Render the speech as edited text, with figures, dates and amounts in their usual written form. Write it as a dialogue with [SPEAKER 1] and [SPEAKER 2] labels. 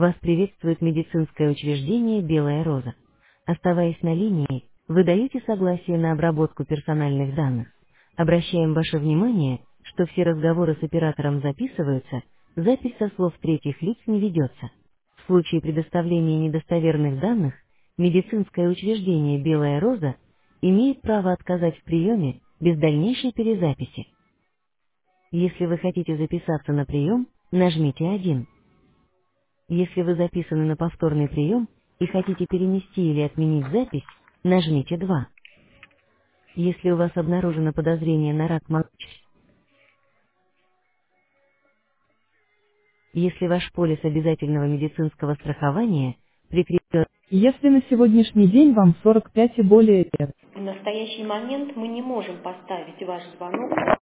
[SPEAKER 1] Вас приветствует медицинское учреждение «Белая роза». Оставаясь на линии, вы даете согласие на обработку персональных данных. Обращаем ваше внимание, что все разговоры с оператором записываются, запись со слов третьих лиц не ведется. В случае предоставления недостоверных данных, медицинское учреждение «Белая роза» имеет право отказать в приеме без дальнейшей перезаписи. Если вы хотите записаться на прием, нажмите 1. Если вы записаны на повторный прием и хотите перенести или отменить запись, нажмите 2. Если у вас обнаружено подозрение на рак молочной, если ваш полис обязательного медицинского страхования прикреплен,
[SPEAKER 2] Если на сегодняшний день вам 45 и более лет.
[SPEAKER 3] В настоящий момент мы не можем поставить ваш звонок